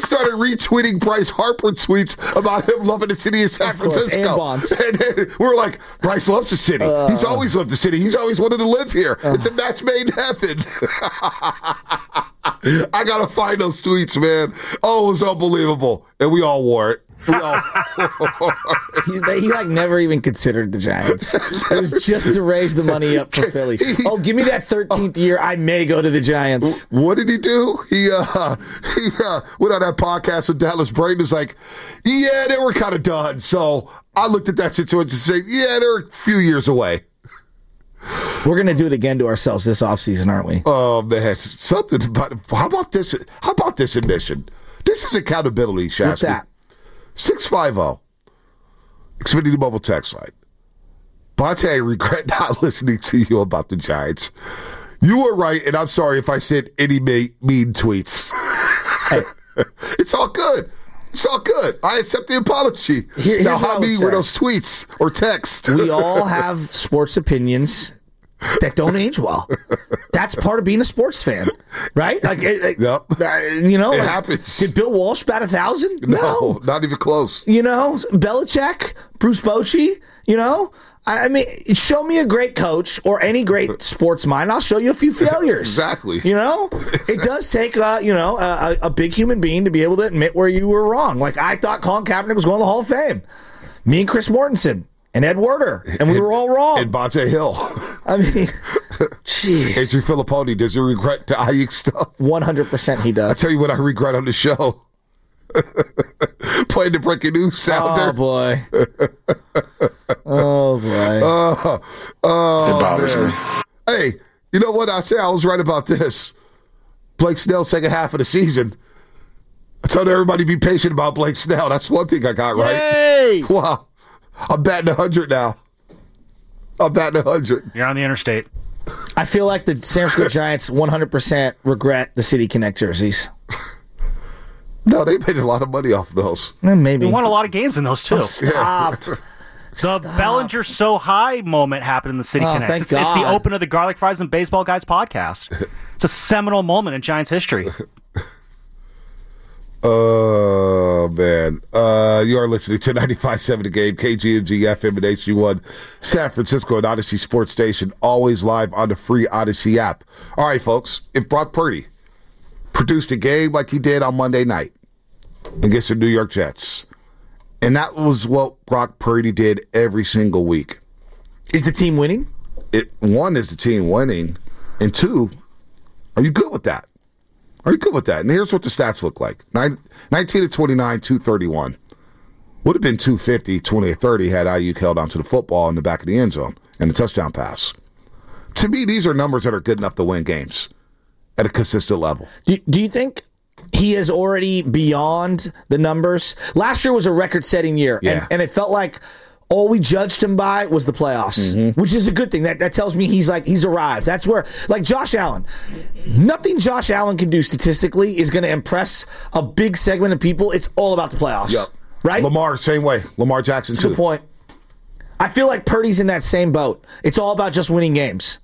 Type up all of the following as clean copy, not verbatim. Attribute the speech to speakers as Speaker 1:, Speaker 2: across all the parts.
Speaker 1: started retweeting Bryce Harper tweets about him loving the city of San Francisco.
Speaker 2: And Bonds.
Speaker 1: And then we're like, Bryce loves the city. He's always loved the city. He's always wanted to live here. It's a match made in heaven. I got to find those tweets, man. Oh, it was unbelievable. And we all wore it.
Speaker 2: He never even considered the Giants. It was just to raise the money up for Philly. Oh, give me that 13th year. I may go to the Giants.
Speaker 1: What did he do? He went on that podcast with Dallas Braden. Was like, yeah, they were kind of done. So I looked at that situation and said, yeah, they're a few years away.
Speaker 2: We're going to do it again to ourselves this offseason, aren't we?
Speaker 1: Oh, man. Something about How about this admission? This is accountability, Shasky.
Speaker 2: What's that?
Speaker 1: 650. Xfinity Mobile text line. Bonte, I regret not listening to you about the Giants. You were right, and I'm sorry if I sent any mean tweets. Hey. It's all good. It's all good. I accept the apology. Now, how mean were those tweets or texts?
Speaker 2: We all have sports opinions that don't age well. That's part of being a sports fan, right?
Speaker 1: Yep. It happens.
Speaker 2: Did Bill Walsh bat 1,000?
Speaker 1: No, not even close.
Speaker 2: Belichick, Bruce Bochy, I mean, show me a great coach or any great sports mind. I'll show you a few failures.
Speaker 1: Exactly.
Speaker 2: It does take a big human being to be able to admit where you were wrong. Like, I thought Colin Kaepernick was going to the Hall of Fame. Me and Chris Mortensen and Ed Werder, and we were all wrong.
Speaker 1: And Bonte Hill.
Speaker 2: I mean, jeez.
Speaker 1: Andrew Filipponi, does he regret the Ayuk stuff?
Speaker 2: 100% he does.
Speaker 1: I'll tell you what I regret on the show. Playing the breaking news sounder.
Speaker 2: Oh, boy. Oh, boy.
Speaker 1: It bothers me. Hey, you know what? I was right about this. Blake Snell, second half of the season. I told everybody to be patient about Blake Snell. That's one thing I got right.
Speaker 2: Yay!
Speaker 1: Wow. I'm batting 100 now. I'm batting 100.
Speaker 3: You're on the interstate.
Speaker 2: I feel like the San Francisco Giants 100% regret the City Connect jerseys.
Speaker 1: No, they made a lot of money off of those.
Speaker 2: Maybe.
Speaker 3: We won a lot of games in those, too.
Speaker 2: Stop.
Speaker 3: The Bellinger So High moment happened in the City Connect.
Speaker 2: Thank
Speaker 3: It's
Speaker 2: God.
Speaker 3: the open of the Garlic Fries and Baseball Guys podcast. It's a seminal moment in Giants history.
Speaker 1: Oh, man. You are listening to 95.7 The Game, KGMG, FM, and HG1, San Francisco and Odyssey Sports Station, always live on the free Odyssey app. All right, folks, if Brock Purdy produced a game like he did on Monday night against the New York Jets, and that was what Brock Purdy did every single week.
Speaker 2: Is the team winning?
Speaker 1: One, is the team winning? And two, are you good with that? Are you good with that? And here's what the stats look like. 19 of 29, 231. Would have been 250, 20 of 30 had Ayuk held onto the football in the back of the end zone and a touchdown pass. To me, these are numbers that are good enough to win games at a consistent level.
Speaker 2: Do you think he is already beyond the numbers? Last year was a record-setting year, and it felt like all we judged him by was the playoffs, which is a good thing. That tells me he's arrived. That's where, like Josh Allen, nothing Josh Allen can do statistically is going to impress a big segment of people. It's all about the playoffs.
Speaker 1: Yep.
Speaker 2: Right?
Speaker 1: Lamar, same way. Lamar Jackson, too.
Speaker 2: Good point. I feel like Purdy's in that same boat. It's all about just winning games.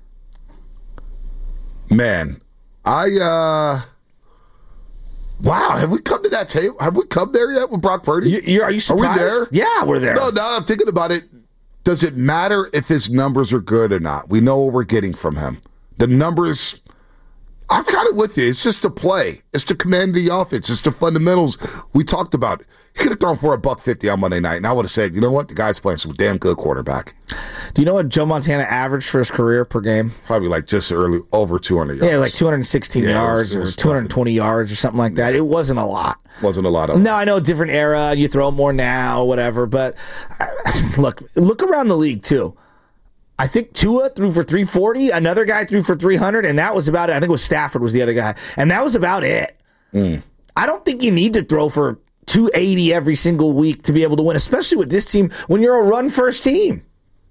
Speaker 1: Man, wow, have we come to that table? Have we come there yet with Brock Purdy?
Speaker 2: Are you surprised?
Speaker 1: Are we there?
Speaker 2: Yeah, we're there.
Speaker 1: No, now I'm thinking about it. Does it matter if his numbers are good or not? We know what we're getting from him. The numbers, I'm kind of with you. It's just the play. It's the command of the offense. It's the fundamentals we talked about. He could have thrown for $150 on Monday night, and I would have said, you know what? The guy's playing some damn good quarterback.
Speaker 2: Do you know what Joe Montana averaged for his career per game?
Speaker 1: Probably like just over 200 yards.
Speaker 2: Yeah, like 216 yards or 220 yards or something like that. It wasn't a lot.
Speaker 1: Wasn't a lot of.
Speaker 2: No, I know, different era. You throw more now, whatever. But look around the league too. I think Tua threw for 340. Another guy threw for 300, and that was about it. I think it was Stafford was the other guy, and that was about it. I don't think you need to throw for 280 every single week to be able to win, especially with this team when you're a run-first team.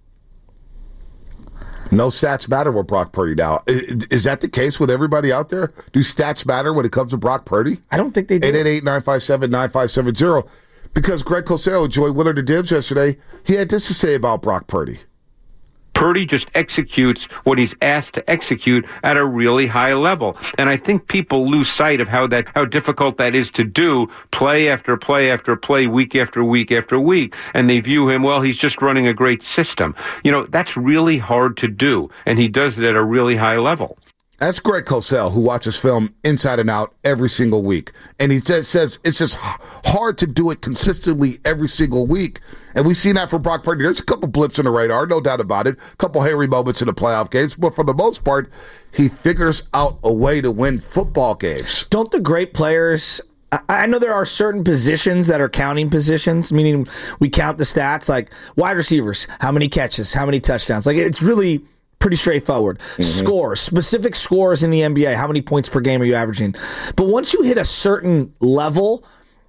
Speaker 1: No stats matter with Brock Purdy now. Is that the case with everybody out there? Do stats matter when it comes to Brock Purdy?
Speaker 2: I don't think they do.
Speaker 1: 888-957-9570. Because Greg Cosell, Joy Willard, the Dibs yesterday, he had this to say about Brock Purdy.
Speaker 4: Purdy just executes what he's asked to execute at a really high level. And I think people lose sight of how difficult that is to do, play after play after play, week after week after week. And they view him, well, he's just running a great system. That's really hard to do. And he does it at a really high level.
Speaker 1: That's Greg Cosell, who watches film inside and out every single week. And he just says it's just hard to do it consistently every single week. And we've seen that from Brock Purdy. There's a couple blips in the radar, no doubt about it. A couple hairy moments in the playoff games. But for the most part, he figures out a way to win football games.
Speaker 2: Don't the great players... I know there are certain positions that are counting positions, meaning we count the stats, like wide receivers, how many catches, how many touchdowns. Like, it's really... pretty straightforward. Scores, specific scores in the NBA. How many points per game are you averaging? But once you hit a certain level,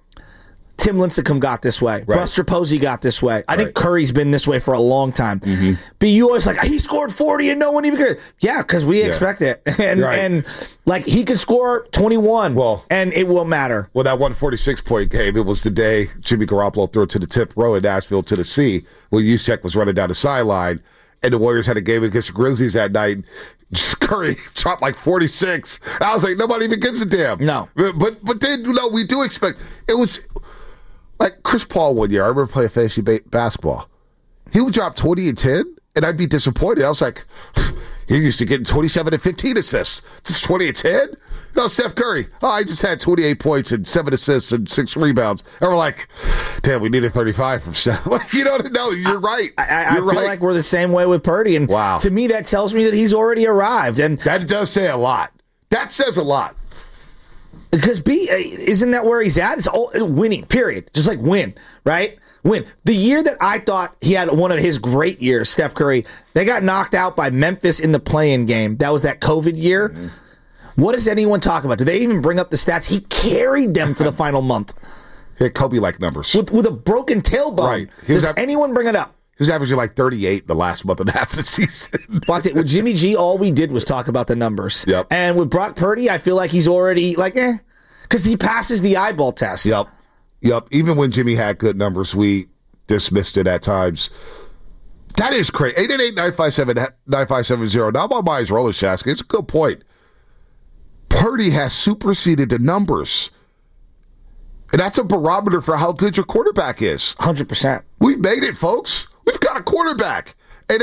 Speaker 2: Tim Lincecum got this way.
Speaker 1: Right.
Speaker 2: Buster Posey got this way. I think Curry's been this way for a long time. But you always like, he scored 40 and no one even cared. Yeah, because we expect it. And like, he could score 21 and it won't matter.
Speaker 1: Well, that 146-point game, it was the day Jimmy Garoppolo threw it to the 10th row in Nashville, Tennessee, where Juszczyk was running down the sideline. And the Warriors had a game against the Grizzlies that night. Curry dropped like 46. I was like, nobody even gives a damn.
Speaker 2: No.
Speaker 1: But then, we do expect. It was like Chris Paul one year. I remember playing fantasy basketball. He would drop 20 and 10, and I'd be disappointed. I was like, he used to get 27 and 15 assists. Just 20 and 10? No, Steph Curry. I just had 28 points and 7 assists and 6 rebounds. And we're like, damn, we needed 35 from Steph. No, you're right.
Speaker 2: I feel like we're the same way with Purdy. And to me, that tells me that he's already arrived. And
Speaker 1: that does say a lot. That says a lot.
Speaker 2: Because isn't that where he's at? It's all winning, period. Just like win, right? Win. The year that I thought he had one of his great years, Steph Curry, they got knocked out by Memphis in the play-in game. That was that COVID year. What does anyone talk about? Do they even bring up the stats? He carried them for the final month.
Speaker 1: He had Kobe-like numbers.
Speaker 2: With a broken tailbone.
Speaker 1: Right.
Speaker 2: Does anyone bring it up?
Speaker 1: He was averaging like 38 the last month and a half of the season.
Speaker 2: With Jimmy G, all we did was talk about the numbers.
Speaker 1: Yep.
Speaker 2: And with Brock Purdy, I feel like he's already like, because he passes the eyeball test.
Speaker 1: Yep. Even when Jimmy had good numbers, we dismissed it at times. That is crazy. 888-957-9570. Now my mind's rolling, Shasky. It's a good point. Purdy has superseded the numbers. And that's a barometer for how good your quarterback is.
Speaker 2: 100%.
Speaker 1: We've made it, folks. We've got a quarterback.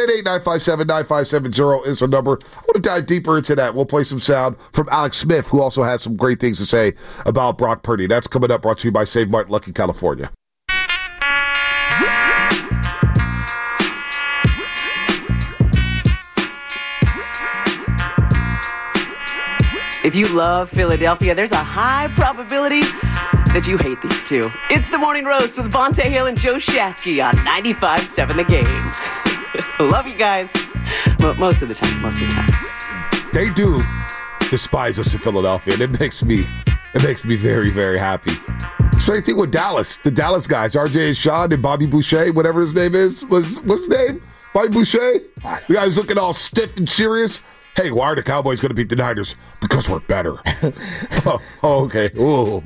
Speaker 1: 888-957-9570 is the number. I want to dive deeper into that. We'll play some sound from Alex Smith, who also has some great things to say about Brock Purdy. That's coming up, brought to you by Save Martin, Lucky, California.
Speaker 5: If you love Philadelphia, there's a high probability that you hate these two. It's the Morning Roast with Vontae Hill and Joe Shasky on 95.7 The Game. Love you guys. Most of the time.
Speaker 1: They do despise us in Philadelphia, and it makes me very, very happy. Same thing with Dallas. The Dallas guys, RJ Sean and Bobby Boucher, whatever his name is. What's his name? Bobby Boucher? The guy who's looking all stiff and serious. Hey, why are the Cowboys going to beat the Niners? Because we're better. Okay. Oh.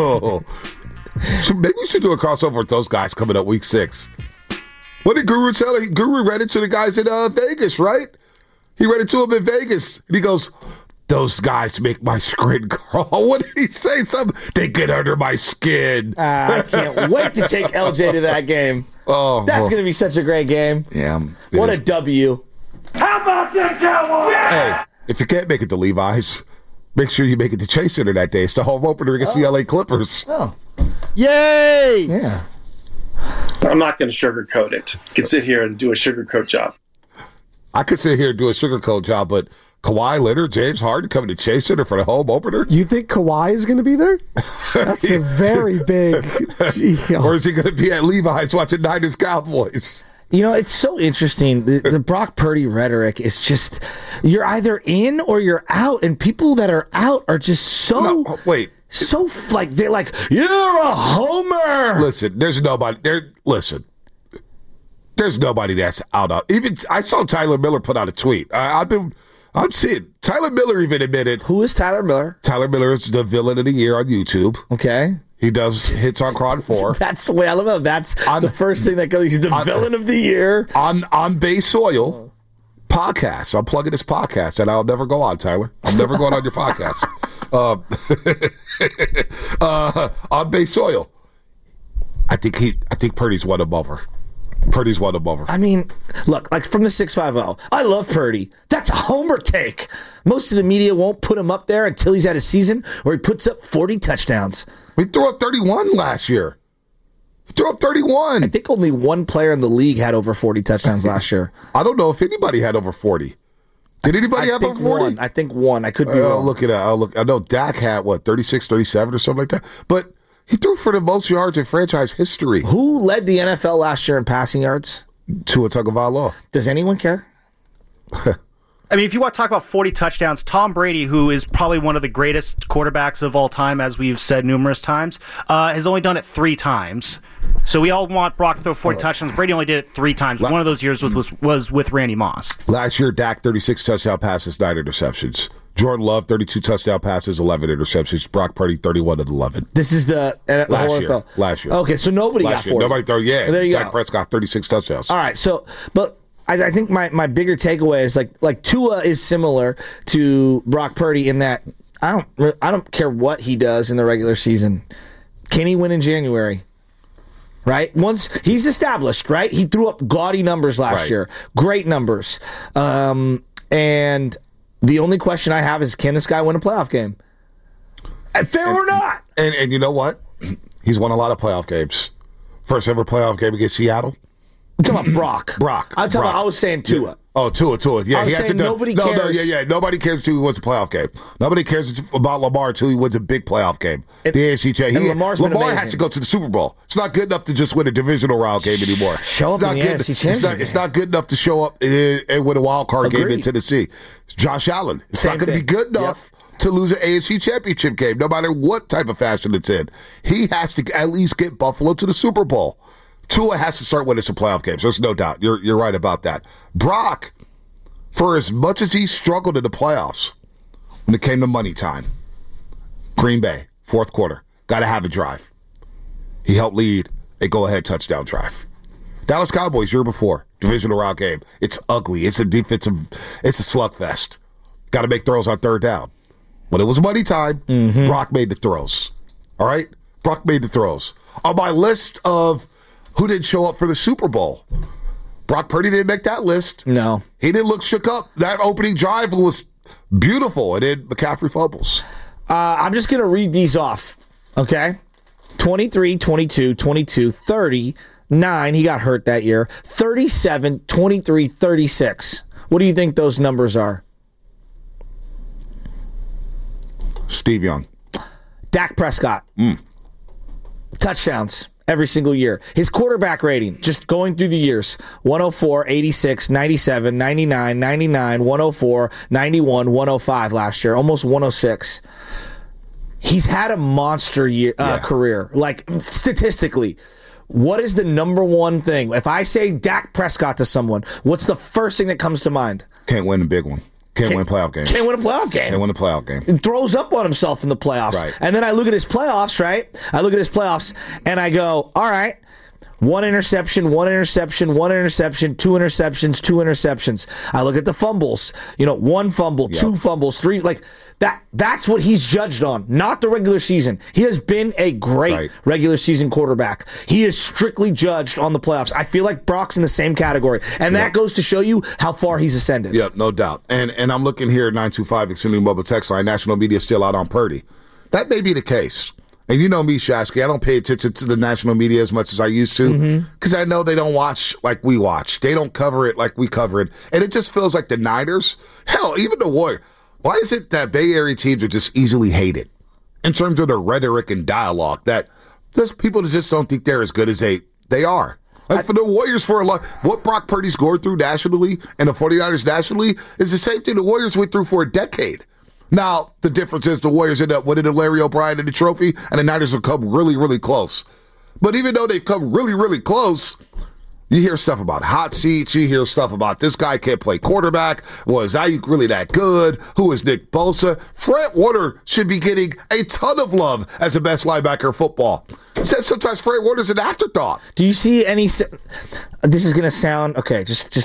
Speaker 1: So maybe we should do a crossover with those guys coming up week 6. What did Guru tell him? Guru ran into the guys in Vegas, right? He ran into them in Vegas. And he goes, those guys make my skin crawl. What did he say? They get under my skin.
Speaker 2: I can't wait to take LJ to that game. That's going to be such a great game.
Speaker 1: Yeah.
Speaker 2: What a W.
Speaker 6: How about them Cowboys?
Speaker 1: Hey, if you can't make it to Levi's, make sure you make it to Chase Center that day. It's the home opener against the LA Clippers.
Speaker 2: Yay! Yeah.
Speaker 7: I'm not going to sugarcoat it. I can sit here and do a sugarcoat job.
Speaker 1: I could sit here and do a sugarcoat job, but Kawhi Leonard, James Harden coming to Chase Center for the home opener?
Speaker 8: You think Kawhi is going to be there? That's a very big...
Speaker 1: Or is he going to be at Levi's watching Niners Cowboys?
Speaker 2: You know, it's so interesting. The Brock Purdy rhetoric is just, you're either in or you're out, and people that are out are just so...
Speaker 1: No, wait.
Speaker 2: So, like, they're like, you're a homer!
Speaker 1: Listen, there's nobody that's out. Even, I saw Tyler Miller put out a tweet. I'm seeing, Tyler Miller even admitted...
Speaker 2: Who is Tyler Miller?
Speaker 1: Tyler Miller is the villain of the year on YouTube.
Speaker 2: Okay.
Speaker 1: He does hits on Cron 4.
Speaker 2: That's the way I love him. That's the first thing that goes. He's the villain of the year.
Speaker 1: On base soil. Podcast. I'm plugging this podcast, and I'll never go on, Tyler. I'm never going on your podcast. On base soil. I think Purdy's won him over. Purdy's won him over.
Speaker 2: I mean, look, like from the 650, I love Purdy. That's a homer take. Most of the media won't put him up there until he's had a season where he puts up 40 touchdowns.
Speaker 1: He threw up 31 last year. He threw up 31.
Speaker 2: I think only one player in the league had over 40 touchdowns last year.
Speaker 1: I don't know if anybody had over 40. Did anybody have over 40?
Speaker 2: I think one. I could be wrong.
Speaker 1: I'll look it up. I know Dak had, 36, 37 or something like that. But he threw for the most yards in franchise history.
Speaker 2: Who led the NFL last year in passing yards?
Speaker 1: Tua Tagovailoa.
Speaker 2: Does anyone care?
Speaker 3: I mean, if you want to talk about 40 touchdowns, Tom Brady, who is probably one of the greatest quarterbacks of all time, as we've said numerous times, has only done it 3 times. So we all want Brock to throw 40 touchdowns. Brady only did it 3 times. One of those years was with Randy Moss.
Speaker 1: Last year, Dak, 36 touchdown passes, 9 interceptions. Jordan Love, 32 touchdown passes, 11 interceptions. Brock Purdy, 31 and 11.
Speaker 2: This is the
Speaker 1: last year. Last year.
Speaker 2: Okay, so nobody got 40.
Speaker 1: Nobody threw. Yeah,
Speaker 2: well, there you
Speaker 1: Dak
Speaker 2: go.
Speaker 1: Prescott, 36 touchdowns.
Speaker 2: All right, so but I think my bigger takeaway is like Tua is similar to Brock Purdy in that I don't care what he does in the regular season. Can he win in January? Right? Once he's established, right? He threw up gaudy numbers last year. Great numbers. And the only question I have is, can this guy win a playoff game? Fair or not?
Speaker 1: And you know what? He's won a lot of playoff games. First ever playoff game against Seattle.
Speaker 2: I'm talking about Brock.
Speaker 1: Brock.
Speaker 2: I was saying Tua.
Speaker 1: Yeah. Oh, Tua. Yeah,
Speaker 2: I was saying nobody cares.
Speaker 1: Nobody cares until he wins a playoff game. Nobody cares about Lamar until he wins a big playoff game. The AFC Championship. Lamar has to go to the Super Bowl. It's not good enough to just win a divisional round game anymore.
Speaker 2: Show up in the AFC Championship.
Speaker 1: It's not good enough to show up and win a wild card game in Tennessee. It's Josh Allen. It's not going to be good enough to lose an AFC Championship game, no matter what type of fashion it's in. He has to at least get Buffalo to the Super Bowl. Tua has to start winning some playoff games. There's no doubt. You're right about that. Brock, for as much as he struggled in the playoffs, when it came to money time, Green Bay, fourth quarter, got to have a drive. He helped lead a go-ahead touchdown drive. Dallas Cowboys, year before, divisional round game. It's ugly. It's a slugfest. Got to make throws on third down. When it was money time, Brock made the throws. All right? Brock made the throws. On my list of who didn't show up for the Super Bowl, Brock Purdy didn't make that list.
Speaker 2: No.
Speaker 1: He didn't look shook up. That opening drive was beautiful, and then McCaffrey fumbles.
Speaker 2: I'm just going to read these off, okay? 23, 22, 22, 30, 9. He got hurt that year. 37, 23, 36. What do you think those numbers are?
Speaker 1: Steve Young.
Speaker 2: Dak Prescott. Touchdowns every single year. His quarterback rating, just going through the years, 104, 86, 97, 99, 99, 104, 91, 105 last year, almost 106. He's had a monster year, career. Like, statistically, what is the number one thing? If I say Dak Prescott to someone, what's the first thing that comes to mind?
Speaker 1: Can't win a big one. Can't win a playoff game.
Speaker 2: Can't win a playoff game.
Speaker 1: Can't win a playoff game.
Speaker 2: It throws up on himself in the playoffs.
Speaker 1: Right.
Speaker 2: And then I look at his playoffs, right? And I go, all right, one interception, 2 interceptions. I look at the fumbles. 1 fumble, 2 fumbles, 3. Like that's what he's judged on, not the regular season. He has been a great regular season quarterback. He is strictly judged on the playoffs. I feel like Brock's in the same category. And that goes to show you how far he's ascended.
Speaker 1: Yep, no doubt. And I'm looking here at 925 Xfinity Mobile Text Line. National media still out on Purdy. That may be the case. And you know me, Shasky, I don't pay attention to the national media as much as I used to because I know they don't watch like we watch. They don't cover it like we cover it. And it just feels like the Niners, hell, even the Warriors. Why is it that Bay Area teams are just easily hated in terms of their rhetoric and dialogue that there's people that just don't think they're as good as they are? Like for the Warriors, for a lot, what Brock Purdy's going through nationally and the 49ers nationally is the same thing the Warriors went through for a decade. Now, the difference is the Warriors end up winning the Larry O'Brien and the trophy, and the Niners have come really, really close. But even though they've come really, really close, you hear stuff about hot seats. You hear stuff about this guy can't play quarterback. Was Ayuk really that good? Who is Nick Bosa? Fred Warner should be getting a ton of love as the best linebacker in football. Sometimes Fred Warner's an afterthought.
Speaker 2: Do you see any? This is going to sound okay. Just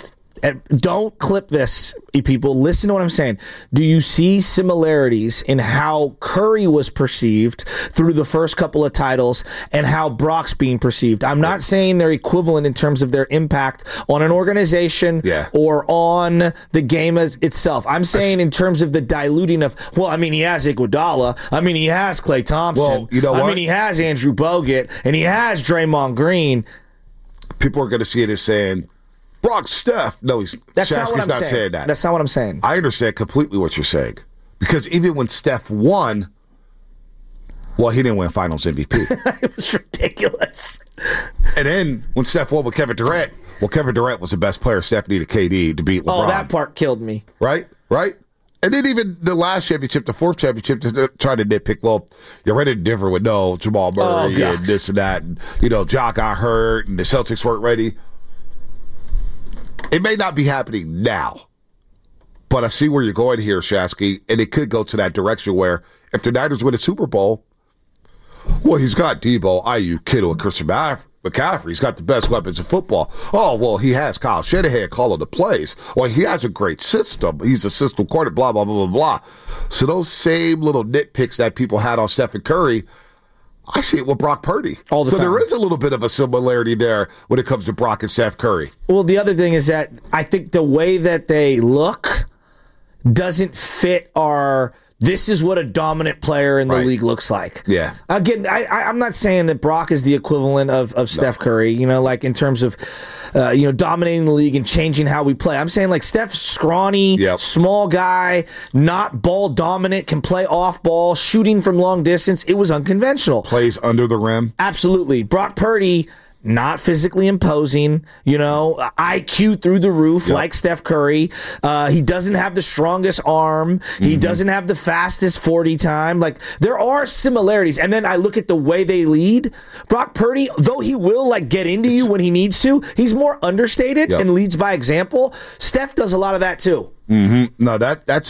Speaker 2: don't clip this, people. Listen to what I'm saying. Do you see similarities in how Curry was perceived through the first couple of titles and how Brock's being perceived? I'm not saying they're equivalent in terms of their impact on an organization or on the game as itself. I'm saying in terms of the diluting of, well, I mean, he has Iguodala. I mean, he has Klay Thompson.
Speaker 1: Well, you know what?
Speaker 2: I mean, he has Andrew Bogut, and he has Draymond Green.
Speaker 1: People are going to see it as saying, Brock, Steph. No,
Speaker 2: That's not what I'm
Speaker 1: saying that.
Speaker 2: That's not what I'm saying.
Speaker 1: I understand completely what you're saying. Because even when Steph won, well, he didn't win Finals MVP.
Speaker 2: It was ridiculous.
Speaker 1: And then when Steph won with Kevin Durant, well, Kevin Durant was the best player. Steph needed KD to beat LeBron.
Speaker 2: Oh, that part killed me.
Speaker 1: Right? And then even the last championship, the fourth championship, they're trying to nitpick, well, you're ready to differ with Jamal Murray and this and that. And, Ja got hurt and the Celtics weren't ready. It may not be happening now, but I see where you're going here, Shasky, and it could go to that direction where if the Niners win a Super Bowl, well, he's got Debo, Ayuk, Kittle, and Christian McCaffrey. He's got the best weapons in football. Oh, well, he has Kyle Shanahan calling the plays. Well, he has a great system. He's a system quarterback, blah, blah, blah, blah, blah. So those same little nitpicks that people had on Stephen Curry, I see it with Brock Purdy.
Speaker 2: All the time.
Speaker 1: There is a little bit of a similarity there when it comes to Brock and Steph Curry.
Speaker 2: Well, the other thing is that I think the way that they look doesn't fit our... This is what a dominant player in the league looks like.
Speaker 1: Yeah.
Speaker 2: Again, I'm not saying that Brock is the equivalent of Steph Curry, like in terms of, dominating the league and changing how we play. I'm saying like Steph's scrawny, small guy, not ball dominant, can play off ball, shooting from long distance. It was unconventional.
Speaker 1: Plays under the rim.
Speaker 2: Absolutely. Brock Purdy, not physically imposing, IQ through the roof like Steph Curry. He doesn't have the strongest arm. He doesn't have the fastest 40 time. Like, there are similarities. And then I look at the way they lead. Brock Purdy, though he will get into you when he needs to, he's more understated and leads by example. Steph does a lot of that too.
Speaker 1: No, it's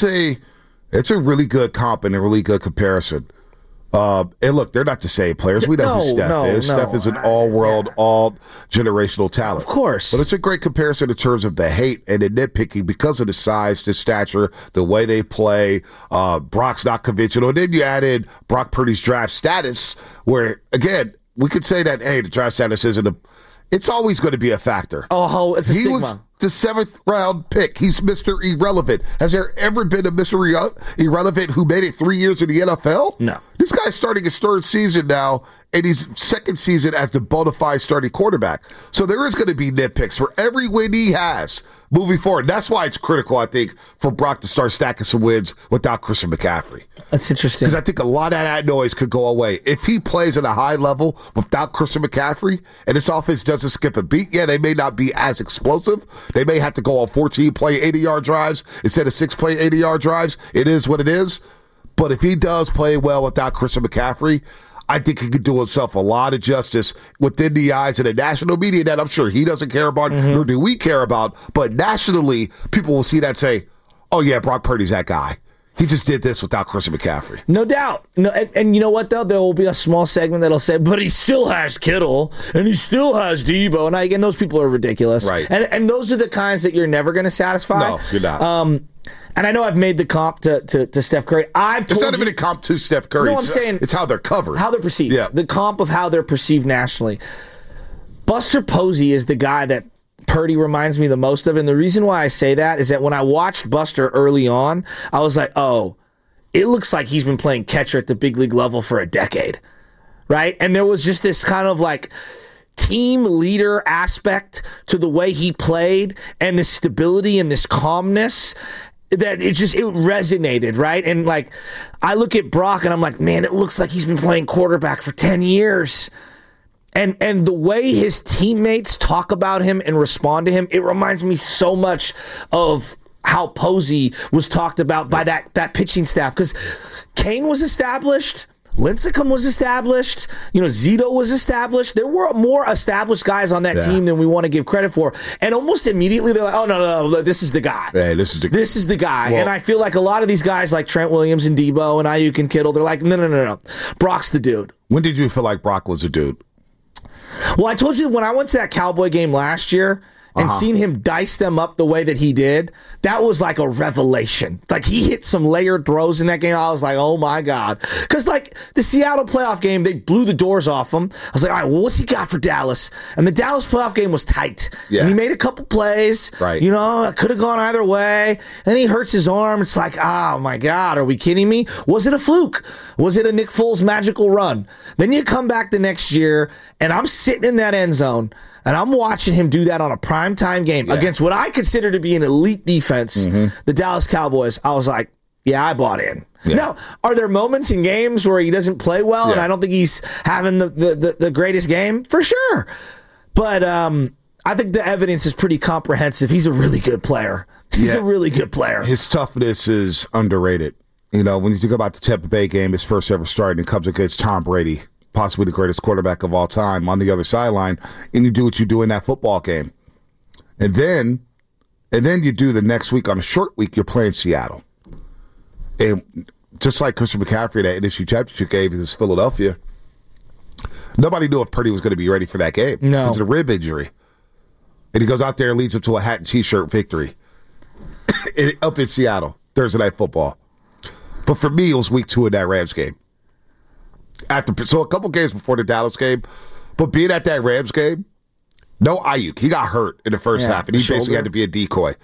Speaker 1: a really good comp and a really good comparison. And look, they're not the same players. We know who Steph is. Steph is an all-world, all-generational talent.
Speaker 2: Of course.
Speaker 1: But it's a great comparison in terms of the hate and the nitpicking because of the size, the stature, the way they play. Brock's not conventional. And then you add in Brock Purdy's draft status where, again, we could say that, hey, the draft status isn't it's always going to be a factor.
Speaker 2: Oh, it's a stigma.
Speaker 1: He was the 7th round pick. He's Mr. Irrelevant. Has there ever been a Mr. Irrelevant who made it 3 years in the NFL?
Speaker 2: No.
Speaker 1: This guy's starting his 3rd season now, and he's 2nd season as the bona fide starting quarterback. So there is going to be nitpicks for every win he has moving forward. That's why it's critical, I think, for Brock to start stacking some wins without Christian McCaffrey.
Speaker 2: That's interesting.
Speaker 1: Because I think a lot of that noise could go away. If he plays at a high level without Christian McCaffrey and this offense doesn't skip a beat, they may not be as explosive. They may have to go on 14-play 80-yard drives instead of 6-play 80-yard drives. It is what it is. But if he does play well without Christian McCaffrey, I think he could do himself a lot of justice within the eyes of the national media that I'm sure he doesn't care about, nor do we care about. But nationally, people will see that and say, oh, yeah, Brock Purdy's that guy. He just did this without Christian McCaffrey.
Speaker 2: No doubt. No, and you know what, though? There will be a small segment that'll say, but he still has Kittle, and he still has Debo. And again, those people are ridiculous.
Speaker 1: Right.
Speaker 2: And those are the kinds that you're never going to satisfy.
Speaker 1: No, you're not.
Speaker 2: And I know I've made the comp to Steph Curry.
Speaker 1: It's not even a comp to Steph Curry.
Speaker 2: No, I'm saying
Speaker 1: it's how they're covered.
Speaker 2: How they're perceived.
Speaker 1: Yeah.
Speaker 2: The comp of how they're perceived nationally. Buster Posey is the guy that Purdy reminds me the most of. And the reason why I say that is that when I watched Buster early on, I was like, oh, it looks like he's been playing catcher at the big league level for a decade. Right? And there was just this kind of team leader aspect to the way he played and this stability and this calmness that it resonated, right? And I look at Brock and I'm like, man, it looks like he's been playing quarterback for 10 years. And the way his teammates talk about him and respond to him, it reminds me so much of how Posey was talked about by that pitching staff. Because Kane was established, Lincecum was established, Zito was established. There were more established guys on that team than we want to give credit for. And almost immediately they're like, oh, no, this is the guy.
Speaker 1: Hey, this is the
Speaker 2: guy.
Speaker 1: Well,
Speaker 2: and I feel like a lot of these guys like Trent Williams and Debo and Ayuk and Kittle, they're like, no. Brock's the dude.
Speaker 1: When did you feel like Brock was a dude?
Speaker 2: Well, I told you when I went to that Cowboy game last year, and seeing him dice them up the way that he did, that was like a revelation. Like, he hit some layered throws in that game. I was like, oh my God. Because, like, the Seattle playoff game, they blew the doors off him. I was like, all right, well, what's he got for Dallas? And the Dallas playoff game was tight.
Speaker 1: Yeah.
Speaker 2: And he made a couple plays.
Speaker 1: Right.
Speaker 2: You know, it could have gone either way. Then he hurts his arm. It's like, oh my God, are we kidding me? Was it a fluke? Was it a Nick Foles magical run? Then you come back the next year, and I'm sitting in that end zone, and I'm watching him do that on a primetime game against what I consider to be an elite defense, the Dallas Cowboys. I was like, yeah, I bought in. Yeah. Now, are there moments in games where he doesn't play well, and I don't think he's having the greatest game? For sure. But I think the evidence is pretty comprehensive. He's a really good player. He's a really good player.
Speaker 1: His toughness is underrated. You know, when you think about the Tampa Bay game, his first ever start, and it comes against Tom Brady, possibly the greatest quarterback of all time, on the other sideline, and you do what you do in that football game. And then you do the next week, on a short week, you're playing Seattle. And just like Christian McCaffrey, that NFC Championship game against Philadelphia, nobody knew if Purdy was going to be ready for that game.
Speaker 2: No.
Speaker 1: Because of the rib injury. And he goes out there and leads them to a hat and T-shirt victory up in Seattle, Thursday Night Football. But for me, it was week 2 of that Rams game. So a couple games before the Dallas game, but being at that Rams game, no Ayuk. He got hurt in the first half, and he basically had to be a decoy.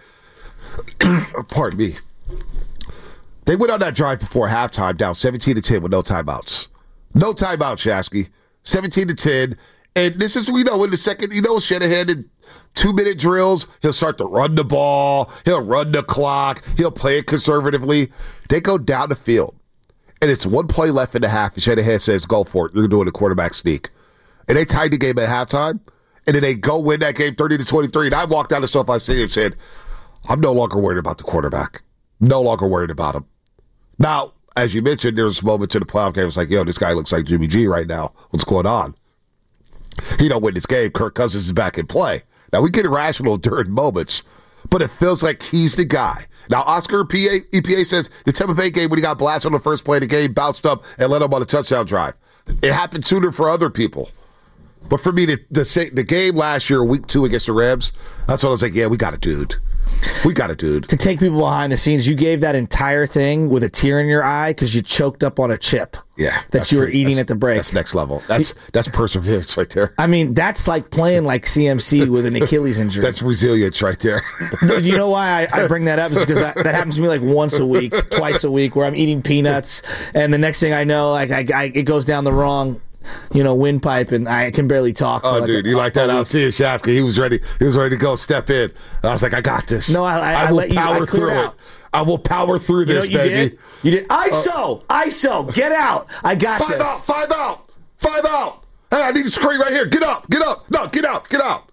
Speaker 1: Pardon me. They went on that drive before halftime, down 17-10 with no timeouts. No timeouts, Shasky. 17-10. And this is, in the second, Shanahan in 2-minute drills, he'll start to run the ball, he'll run the clock, he'll play it conservatively. They go down the field, and it's 1 play left in the half, and Shanahan says, go for it. You're doing a quarterback sneak. And they tied the game at halftime, and then they go win that game 30-23. And I walked out of SoFi Stadium and said, I'm no longer worried about the quarterback. No longer worried about him. Now, as you mentioned, there was moments in the playoff game, it was like, yo, this guy looks like Jimmy G right now. What's going on? He don't win this game. Kirk Cousins is back in play. Now, we get irrational during moments, but it feels like he's the guy. Now, Oscar EPA says the Tampa Bay game, when he got blasted on the first play of the game, bounced up and led him on a touchdown drive. It happened sooner for other people. But for me, the game last year, week 2 against the Rams, that's what I was like, yeah, we got a dude. We got a dude.
Speaker 2: To take people behind the scenes, you gave that entire thing with a tear in your eye because you choked up on a chip.
Speaker 1: Yeah,
Speaker 2: that you were eating at the break.
Speaker 1: That's next level. That's perseverance right there.
Speaker 2: I mean, that's like playing like CMC with an Achilles injury.
Speaker 1: That's resilience right there.
Speaker 2: You know why I bring that up is because that happens to me like once a week, twice a week, where I'm eating peanuts, and the next thing I know, like it goes down the wrong windpipe, and I can barely talk.
Speaker 1: Oh, dude, you like that? I was seeing Shasky. He was ready. He was ready to go step in. And I was like, I got this.
Speaker 2: No, I
Speaker 1: will
Speaker 2: let you
Speaker 1: power through it. I will power through this, baby.
Speaker 2: You did. ISO, get out. I got this.
Speaker 1: 5 out. Hey, I need to screen right here. Get up. No, get out.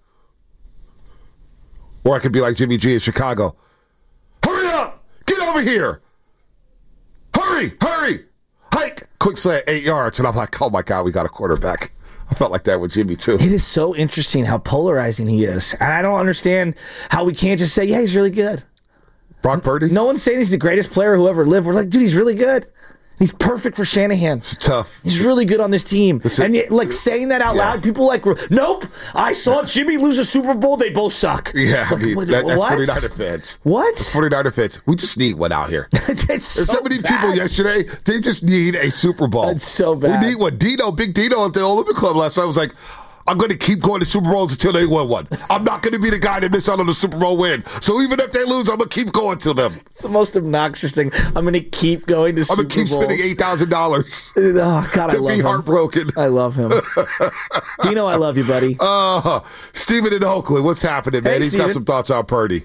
Speaker 1: Or I could be like Jimmy G in Chicago. Hurry up. Get over here. Hurry. Hike. Quick slant, 8 yards. And I'm like, oh my God, we got a quarterback. I felt like that with Jimmy too.
Speaker 2: It is so interesting how polarizing he is. And I don't understand how we can't just say, yeah, he's really good.
Speaker 1: Brock Purdy?
Speaker 2: No one's saying he's the greatest player who ever lived. We're like, dude, he's really good. He's perfect for Shanahan.
Speaker 1: It's tough.
Speaker 2: He's really good on this team. And yet, like, saying that out loud, people like, nope, I saw Jimmy lose a Super Bowl. They both suck.
Speaker 1: Yeah,
Speaker 2: like,
Speaker 1: that's 49er fans.
Speaker 2: What?
Speaker 1: That's 49er fans. We just need one out here.
Speaker 2: There's
Speaker 1: so many people yesterday, they just need a Super Bowl.
Speaker 2: It's so bad.
Speaker 1: We need one. Big Dino at the Olympic Club last night was like, I'm going to keep going to Super Bowls until they win one. I'm not going to be the guy that missed out on the Super Bowl win. So even if they lose, I'm going to keep going to them.
Speaker 2: It's the most obnoxious thing. I'm going to keep going to Super Bowls.
Speaker 1: I'm going to keep spending $8,000.
Speaker 2: Oh, God, I love him.
Speaker 1: To be heartbroken.
Speaker 2: I love him. Dino, I love you, buddy.
Speaker 1: Steven in Oakland, what's happening, man?
Speaker 2: Hey,
Speaker 1: He's
Speaker 2: Steven.
Speaker 1: got some thoughts on Purdy.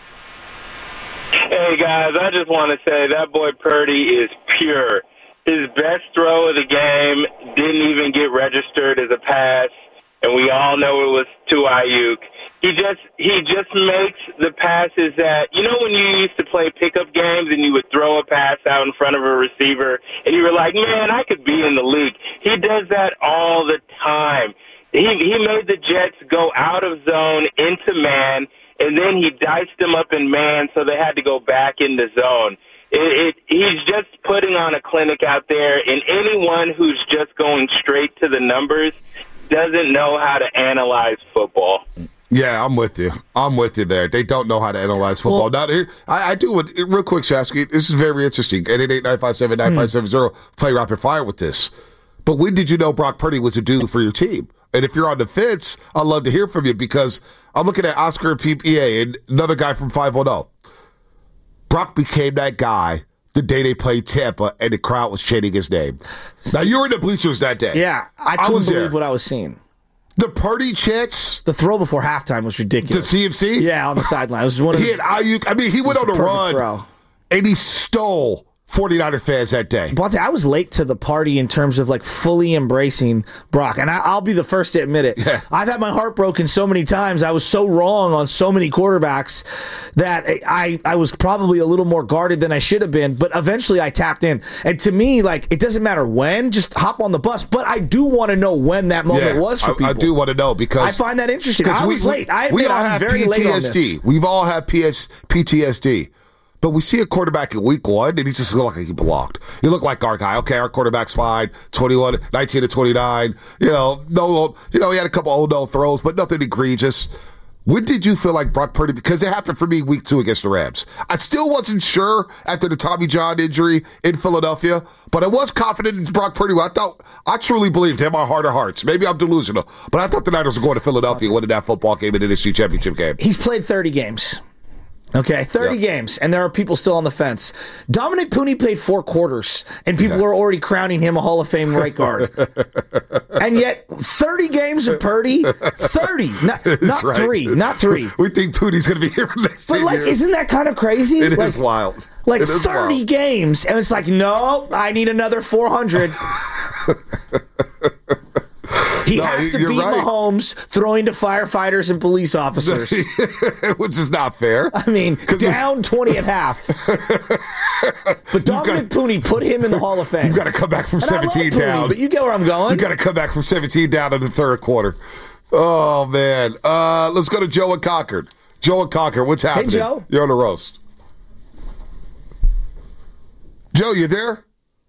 Speaker 9: Hey, guys, I just want to say that boy Purdy is pure. His best throw of the game didn't even get registered as a pass, and we all know it was to Ayuk. He just makes the passes that, when you used to play pickup games and you would throw a pass out in front of a receiver and you were like, man, I could be in the league. He does that all the time. He made the Jets go out of zone into man, and then he diced them up in man, so they had to go back into zone. He's just putting on a clinic out there, and anyone who's just going straight to the numbers doesn't know how to analyze football.
Speaker 1: Yeah, I'm with you. I'm with you there. They don't know how to analyze football. Now, I do it real quick, Shasky. This is very interesting. 888-957-9570. Play rapid fire with this. But when did you know Brock Purdy was a dude for your team? And if you're on the fence, I'd love to hear from you because I'm looking at Oscar PPA and another guy from 510. Brock became that guy the day they played Tampa and the crowd was chanting his name. Now, you were in the bleachers that day.
Speaker 2: Yeah, I couldn't believe what I was seeing.
Speaker 1: The Purdy chants.
Speaker 2: The throw before halftime was ridiculous.
Speaker 1: The CMC?
Speaker 2: Yeah, on the sideline. It was one of
Speaker 1: he had Ayuk. I mean, he went on a run
Speaker 2: throw.
Speaker 1: And he stole 49er fans that day.
Speaker 2: Bonte, I was late to the party in terms of like fully embracing Brock, and I'll be the first to admit it.
Speaker 1: Yeah.
Speaker 2: I've had my heart broken so many times. I was so wrong on so many quarterbacks that I was probably a little more guarded than I should have been, but eventually I tapped in. And to me, like, it doesn't matter when, just hop on the bus, but I do want to know when that moment was for people.
Speaker 1: I do want to know because
Speaker 2: I find that interesting. I was late. I admit I'm very late on this.
Speaker 1: We've all had PTSD. But we see a quarterback in week one, and he just look like he belonged. He looked like our guy. Okay, our quarterback's fine. 19 to 29. He had a couple no throws, but nothing egregious. When did you feel like Brock Purdy? Because it happened for me week 2 against the Rams. I still wasn't sure after the Tommy John injury in Philadelphia, but I was confident in Brock Purdy. I truly believed in my heart of hearts. Maybe I'm delusional, but I thought the Niners were going to Philadelphia winning that football game in the NFC Championship game.
Speaker 2: He's played 30 games. Okay, 30 games, and there are people still on the fence. Dominic Pooney played 4 quarters, and people are already crowning him a Hall of Fame right guard. And yet, 30 games of Purdy, 30, not
Speaker 1: right.
Speaker 2: 3, not 3.
Speaker 1: We think Pooney's going to be here for the next 10 years.
Speaker 2: Isn't that kind of crazy?
Speaker 1: It is wild.
Speaker 2: Like 30 games, and it's like, no, I need another 400. He has to beat Mahomes throwing to firefighters and police officers.
Speaker 1: Which is not fair.
Speaker 2: I mean, down 20 at half. But Dominic Pooney put him in the Hall of Fame.
Speaker 1: You've got to come back from 17 down.
Speaker 2: But you get where I'm going.
Speaker 1: You've got to come back from 17 down in the third quarter. Oh, man. Let's go to Joe and Concord. Joe and Concord, what's happening?
Speaker 2: Hey, Joe.
Speaker 1: You're on the roast. Joe, you there?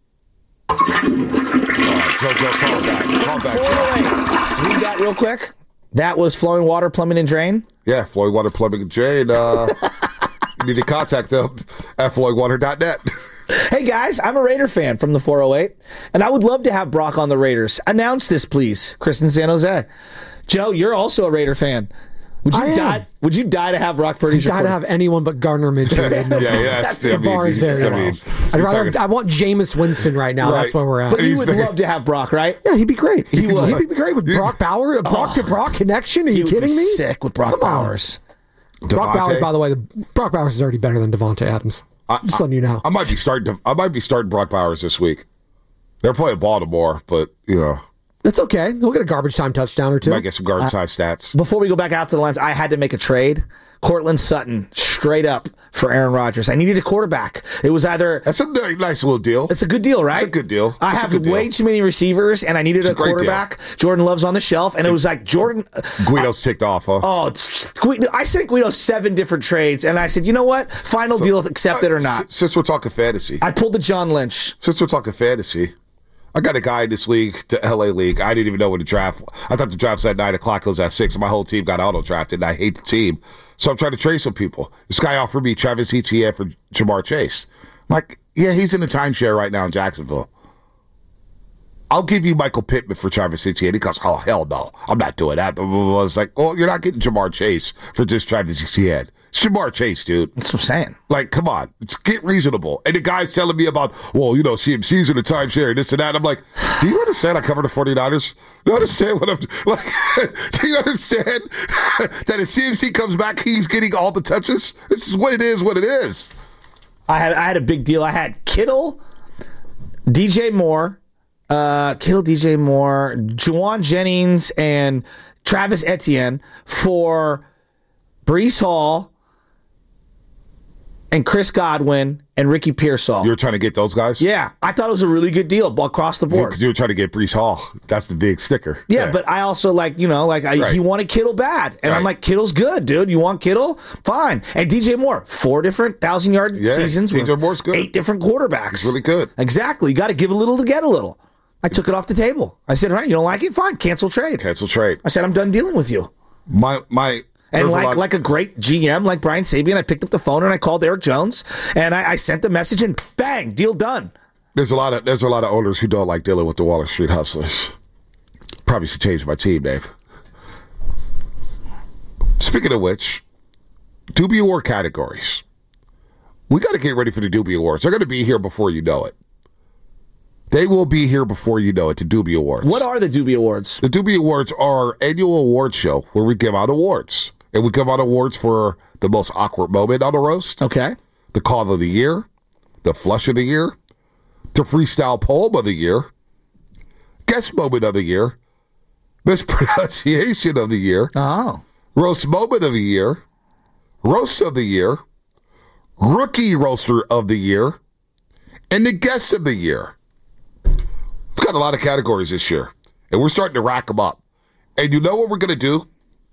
Speaker 1: Joe, call back.
Speaker 2: 408. Read that real quick. That was Flowing Water, Plumbing, and Drain?
Speaker 1: Yeah, Flowing Water, Plumbing, and Drain. You need to contact them at flowingwater.net.
Speaker 2: Hey, guys, I'm a Raider fan from the 408, and I would love to have Brock on the Raiders. Announce this, please. Chris in San Jose. Joe, you're also a Raider fan. Would you die to have Brock Purdy?
Speaker 8: I'd die to have anyone but Gardner Minshew.
Speaker 1: The
Speaker 8: bar is very low. I want Jameis Winston right now. Right. That's where we're at.
Speaker 2: But you would love to have Brock, right?
Speaker 8: Yeah, he'd be great.
Speaker 2: He would.
Speaker 8: He'd be great with Brock Bowers. Brock to Brock connection. Are you kidding me?
Speaker 2: Sick with Brock Bowers.
Speaker 8: Brock Bowers, by the way, Brock Bowers is already better than Devontae Adams. Just letting you know.
Speaker 1: I might be starting Brock Bowers this week. They're playing Baltimore, but
Speaker 8: That's okay. He'll get a garbage time touchdown or two.
Speaker 1: Might get some garbage time stats.
Speaker 2: Before we go back out to the lines, I had to make a trade. Cortland Sutton, straight up for Aaron Rodgers. I needed a quarterback. It was either...
Speaker 1: That's a nice little deal.
Speaker 2: It's a good deal, right?
Speaker 1: It's a good deal.
Speaker 2: I have way too many receivers, and I needed a quarterback. Jordan Love's on the shelf, and it was like Jordan...
Speaker 1: Guido's ticked off, huh?
Speaker 2: I sent Guido 7 different trades, and I said, you know what? Final deal, accept it or not.
Speaker 1: Since we're talking fantasy.
Speaker 2: I pulled the John Lynch.
Speaker 1: Since we're talking fantasy... I got a guy in this league, the LA League. I didn't even know when the draft. I thought the draft's at 9 o'clock. It was at 6. My whole team got auto drafted, and I hate the team. So I'm trying to trade some people. This guy offered me Travis Etienne for Jamar Chase. I'm like, yeah, he's in the timeshare right now in Jacksonville. I'll give you Michael Pittman for Travis Etienne. He goes, oh, hell no. I'm not doing that. I was like, well, you're not getting Jamar Chase for just Travis Etienne. It's Jamar Chase, dude.
Speaker 2: That's what I'm saying.
Speaker 1: Like, come on. Get reasonable. And the guy's telling me about, well, CMC's in the timeshare and this and that. I'm like, do you understand I cover the 49ers? Do you understand what I'm like? Do you understand that if CMC comes back, he's getting all the touches? This is what it is.
Speaker 2: I had a big deal. I had Kittle, DJ Moore, Juwan Jennings, and Travis Etienne for Breece Hall, and Chris Godwin, and Ricky Pearsall.
Speaker 1: You were trying to get those guys?
Speaker 2: Yeah. I thought it was a really good deal across the board.
Speaker 1: Because you were trying to get Breece Hall. That's the big sticker.
Speaker 2: Yeah, but I also he wanted Kittle bad. And I'm like, Kittle's good, dude. You want Kittle? Fine. And DJ Moore, 4 different 1,000-yard seasons
Speaker 1: DJ Moore's good.
Speaker 2: 8 different quarterbacks.
Speaker 1: It's really good.
Speaker 2: Exactly. You got to give a little to get a little. I took it off the table. I said, right, you don't like it? Fine, cancel trade.
Speaker 1: Cancel trade.
Speaker 2: I said, I'm done dealing with you.
Speaker 1: My
Speaker 2: And like a great GM like Brian Sabian, I picked up the phone and I called Eric Jones and I sent the message and bang, deal done.
Speaker 1: There's a lot of owners who don't like dealing with the Waller Street hustlers. Probably should change my team, Dave. Speaking of which, Doobie Award categories. We got to get ready for the Doobie Awards. They're going to be here before you know it. They will be here before you know it, the Doobie Awards.
Speaker 2: What are the Doobie Awards?
Speaker 1: The Doobie Awards are our annual award show where we give out awards. And we give out awards for the most awkward moment on the roast.
Speaker 2: Okay.
Speaker 1: The call of the year. The flush of the year. The freestyle poem of the year. Guest moment of the year. Mispronunciation of the year.
Speaker 2: Oh.
Speaker 1: Roast moment of the year. Roast of the year. Rookie roaster of the year. And the guest of the year. We've got a lot of categories this year, and we're starting to rack them up. And you know what we're going to do?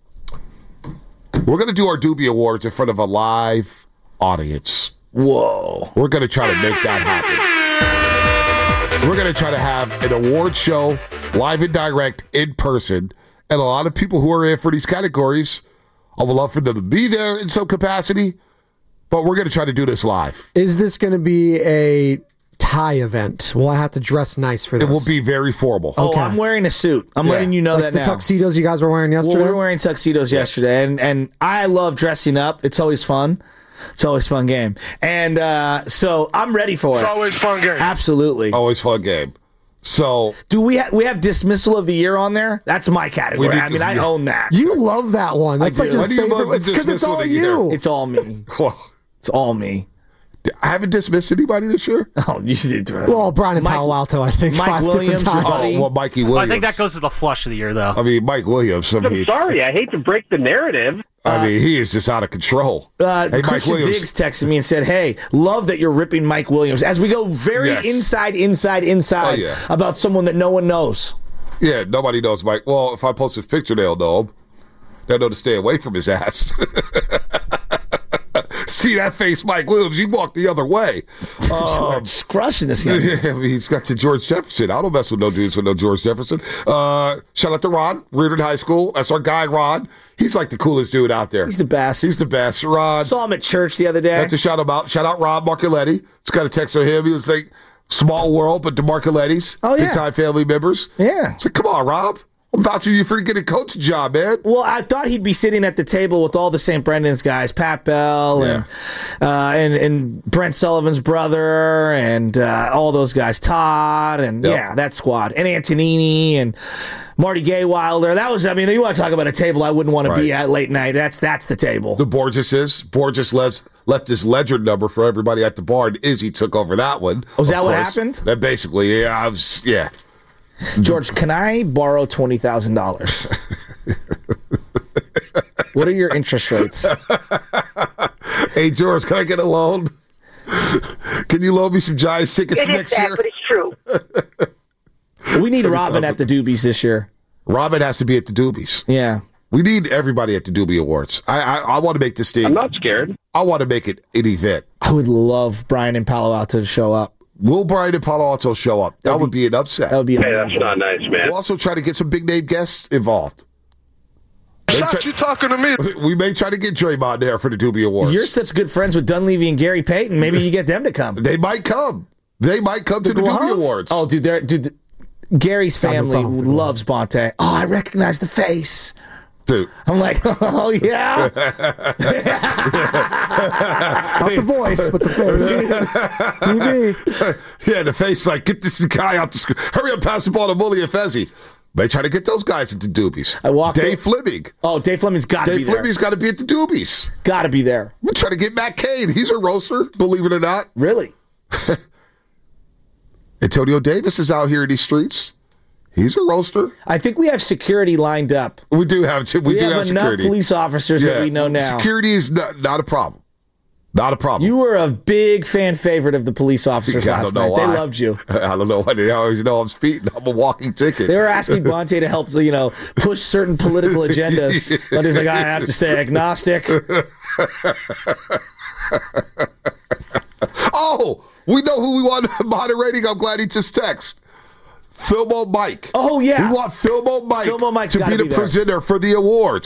Speaker 1: We're going to do our Doobie Awards in front of a live audience.
Speaker 2: Whoa.
Speaker 1: We're going to try to make that happen. We're going to try to have an award show live and direct in person, and a lot of people who are in for these categories, I would love for them to be there in some capacity, but we're going to try to do this live.
Speaker 8: Is this going to be a tie event? Will I have to dress nice for this?
Speaker 1: It will be very formal.
Speaker 2: Oh, I'm wearing a suit. I'm letting you know
Speaker 8: like
Speaker 2: that
Speaker 8: the
Speaker 2: now.
Speaker 8: tuxedos you guys were wearing yesterday?
Speaker 2: Well, we were wearing tuxedos yesterday, and I love dressing up. It's always fun. It's always a fun game. And so I'm ready for it.
Speaker 10: It's always a fun game.
Speaker 2: Absolutely.
Speaker 1: Always fun game. So
Speaker 2: do we have dismissal of the year on there? That's my category. I own that.
Speaker 8: You love that one. That's like your favorite.
Speaker 1: It's
Speaker 8: because it's all you.
Speaker 2: It's all me. It's all me.
Speaker 1: I haven't dismissed anybody this year.
Speaker 2: Oh, you did.
Speaker 8: Well, Brian and Palo Alto, I think.
Speaker 2: Mike
Speaker 8: 5
Speaker 2: Williams,
Speaker 8: different times.
Speaker 1: Well, Mikey Williams.
Speaker 3: Well, I think that goes to the flush of the year, though.
Speaker 1: I mean, Mike Williams.
Speaker 9: I'm sorry, I hate to break the narrative.
Speaker 1: I mean, he is just out of control. Hey,
Speaker 2: Christian
Speaker 1: Mike Williams.
Speaker 2: Diggs texted me and said, "Hey, love that you're ripping Mike Williams." As we go very inside about someone that no one knows.
Speaker 1: Yeah, nobody knows Mike. Well, if I post his picture, they'll know him. They'll know to stay away from his ass. See that face, Mike Williams? You walk the other way.
Speaker 2: Just crushing this guy.
Speaker 1: Yeah, I mean, he's got to George Jefferson. I don't mess with no dudes with no George Jefferson. Shout out to Ron, Reardon High School. That's our guy, Ron. He's like the coolest dude out there.
Speaker 2: He's the best.
Speaker 1: He's the best. Ron.
Speaker 2: Saw him at church the other day.
Speaker 1: Have to shout him out. Shout out Rob Marcoletti. Just got a text from him. He was like, small world, but the Marcolettis.
Speaker 2: Oh, yeah.
Speaker 1: Big time family members.
Speaker 2: Yeah.
Speaker 1: It's like, come on, Rob. I'm vouching you for getting a coaching job, man.
Speaker 2: Well, I thought he'd be sitting at the table with all the St. Brendan's guys, Pat Bell and Brent Sullivan's brother and all those guys, Todd and that squad, and Antonini and Marty Gaywilder. That was, I mean, you want to talk about a table I wouldn't want to be at late night. That's the table.
Speaker 1: The Borges left his ledger number for everybody at the bar, and Izzy took over that one.
Speaker 2: Was that what happened?
Speaker 1: That basically, yeah.
Speaker 2: George, can I borrow $20,000? What are your interest rates?
Speaker 1: Hey, George, can I get a loan? Can you loan me some Giants tickets next year?
Speaker 6: But it's true.
Speaker 2: We need Robin at the Doobies this year.
Speaker 1: Robin has to be at the Doobies.
Speaker 2: Yeah.
Speaker 1: We need everybody at the Doobie Awards. I want to make this thing.
Speaker 9: I'm not scared.
Speaker 1: I want to make it an event.
Speaker 2: I would love Brian and Palo Alto to show up.
Speaker 1: Will Brian and Palo Alto show up? That would be an upset.
Speaker 2: That would be
Speaker 9: Hey, that's not nice, man.
Speaker 1: We'll also try to get some big name guests involved.
Speaker 10: Shot, you talking to me?
Speaker 1: We may try to get Draymond there for the Doobie Awards.
Speaker 2: You're such good friends with Dunleavy and Gary Payton. Maybe you get them to come.
Speaker 1: They might come. They might come to the Doobie Awards.
Speaker 2: Oh, dude, Gary's family loves Bonte. Oh, I recognize the face.
Speaker 1: Dude.
Speaker 2: I'm like, oh, yeah.
Speaker 8: Not the voice, but the face. TV.
Speaker 1: Yeah, the face, like, get this guy out the screen. Hurry up, pass the ball to Bully and Fezzi. They try to get those guys at the Doobies. Dave Fleming.
Speaker 2: Oh, Dave Fleming's got to be there.
Speaker 1: Dave Fleming's got to be at the Doobies.
Speaker 2: Got to be there.
Speaker 1: We're trying to get Matt Cain. He's a roaster, believe it or not.
Speaker 2: Really?
Speaker 1: Antonio Davis is out here in these streets. He's a roaster.
Speaker 2: I think we have security lined up.
Speaker 1: We do have
Speaker 2: we have enough
Speaker 1: security.
Speaker 2: Police officers that we know now.
Speaker 1: Security is not a problem. Not a problem.
Speaker 2: You were a big fan favorite of the police officers last night. They loved you.
Speaker 1: I don't know why they always know I'm speeding. I'm a walking ticket.
Speaker 2: They were asking Bonte to help, push certain political agendas. But he's like, I have to stay agnostic.
Speaker 1: Oh, we know who we want moderating. I'm glad he just texted. Filmo Mike.
Speaker 2: Oh, yeah.
Speaker 1: We want Filmo Mike
Speaker 2: Filmo Mike's
Speaker 1: to be the presenter for the awards.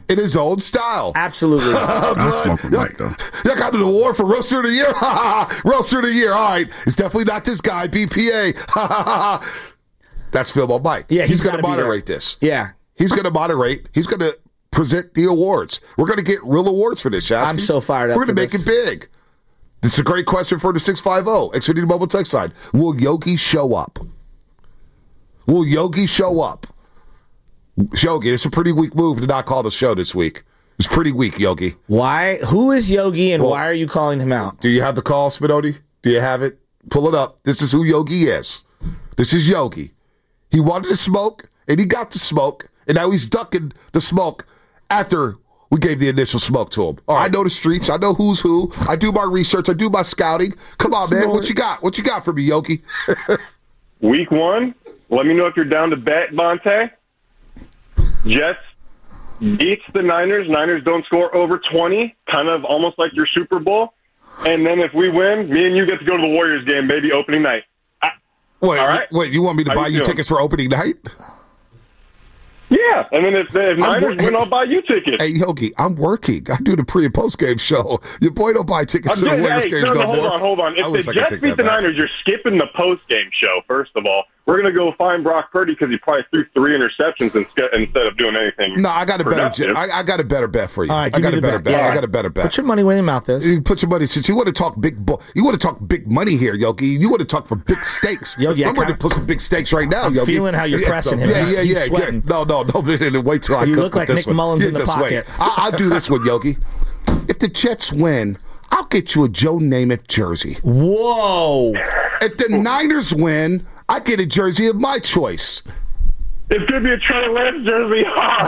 Speaker 1: in his own style.
Speaker 2: Absolutely.
Speaker 1: Y'all got an award for Roaster of the Year? Roaster of the Year. All right. It's definitely not this guy, BPA. That's Philbo Mike.
Speaker 2: Yeah,
Speaker 1: he's going to moderate this.
Speaker 2: Yeah.
Speaker 1: He's going to moderate. He's going to present the awards. We're going to get real awards for this, Shasky.
Speaker 2: I'm so fired up.
Speaker 1: We're going to make it big. This is a great question for the 650 Xfinity Mobile text line. Will Yogi show up? Will Yogi show up? Yogi, it's a pretty weak move to not call the show this week. It's pretty weak, Yogi.
Speaker 2: Why? Who is Yogi, and why are you calling him out?
Speaker 1: Do you have the call, Spinoni? Do you have it? Pull it up. This is who Yogi is. This is Yogi. He wanted to smoke, and he got the smoke, and now he's ducking the smoke after we gave the initial smoke to him. All right. I know the streets. I know who's who. I do my research. I do my scouting. Come on, man. What you got? What you got for me, Yogi?
Speaker 9: Week 1, let me know if you're down to bet, Bonte. Jets beats the Niners. Niners don't score over 20, kind of almost like your Super Bowl. And then if we win, me and you get to go to the Warriors game, maybe opening night.
Speaker 1: Wait,
Speaker 9: all right?
Speaker 1: Wait, you want me to buy you tickets for opening night?
Speaker 9: Yeah, and then if Niners win, I'll buy you tickets.
Speaker 1: Hey, Yogi, I'm working. I do the pre- and post-game show. Your boy don't buy tickets to the Warriors games no more.
Speaker 9: Hold on. If the Jets beat the Niners, you're skipping the post-game show, first of all. We're going to go find Brock Purdy because he probably threw 3 interceptions instead of doing anything.
Speaker 1: No, I got a better. I got a better bet for you.
Speaker 2: All right,
Speaker 1: I got a better bet.
Speaker 2: Yeah.
Speaker 1: I got a better bet.
Speaker 2: Put your money where your mouth is.
Speaker 1: You put your money since you want to talk you want to talk big money here, Yogi. You want to talk for big stakes.
Speaker 2: Yogi,
Speaker 1: I'm ready to put some big stakes right now,
Speaker 2: I'm
Speaker 1: Yogi.
Speaker 2: feeling how you're pressing him. He's sweating.
Speaker 1: No. Wait till I.
Speaker 2: You look like Nick Mullins in the pocket.
Speaker 1: I'll do this one, Yogi. If the Jets win, I'll get you a Joe Namath jersey.
Speaker 2: Whoa!
Speaker 1: If the Niners win, I get a jersey of my choice.
Speaker 9: It's going to be a Trey Lance jersey.